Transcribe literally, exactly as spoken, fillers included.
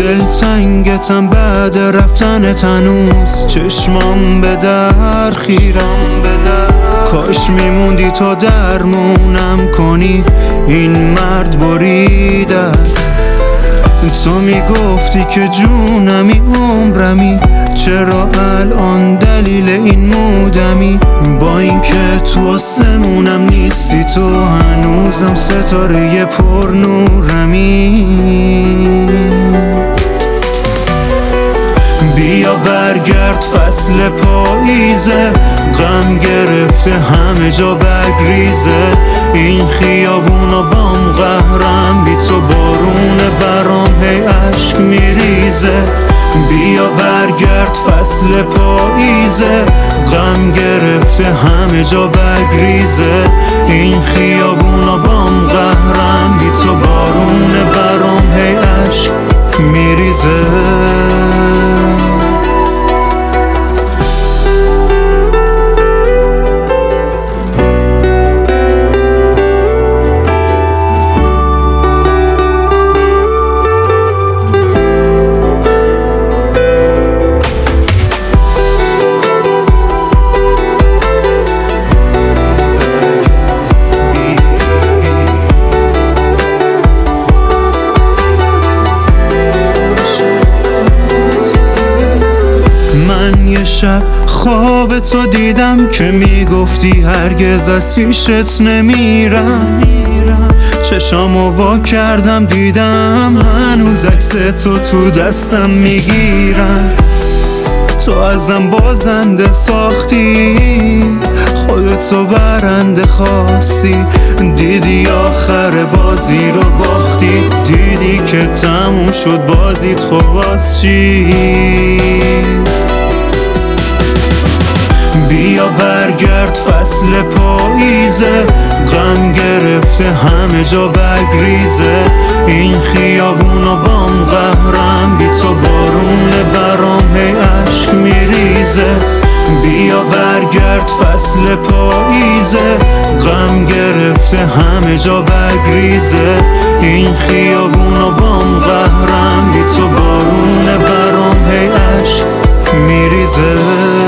دلتنگتم بعد رفتن تنوز چشمام به در خیرست. کاش میموندی تا درمونم کنی، این مرد بریده است. تو میگفتی که جونمی عمرمی، چرا الان دلیل این مودمی؟ با اینکه تو آسمونم نیستی تو هنوزم ستاره پر نورمی. بیا برگرد فصل پاییزه، غم گرفته همه جا بگریزه. این خیابونا بام قهرم، بی تو بارون برام هی عشق میریزه. بیا برگرد فصل پاییزه، غم گرفته همه جا بگریزه. این خیابونا بام قهرم، بی تو بارون برام هی عشق میریزه. یه شب خواب تو دیدم که میگفتی هرگز از پیشت نمیرم. چشامو وا کردم دیدم هنوز عکس تو تو دستم میگیرم. تو ازم بازنده ساختی، خودتو برنده خواستی. دیدی آخر بازی رو باختی، دیدی که تموم شد بازیت، خواست چی؟ بیا برگرد فصل پاییزه، غم گرفته همه جا بگریزه. این خیابونا بام قهرم، بی تو بارون برام هی عشق میریزه. بیا برگرد فصل پاییزه، غم گرفته همه جا بگریزه. این خیابونا بام قهرم، بی تو بارون برام هی عشق میریزه.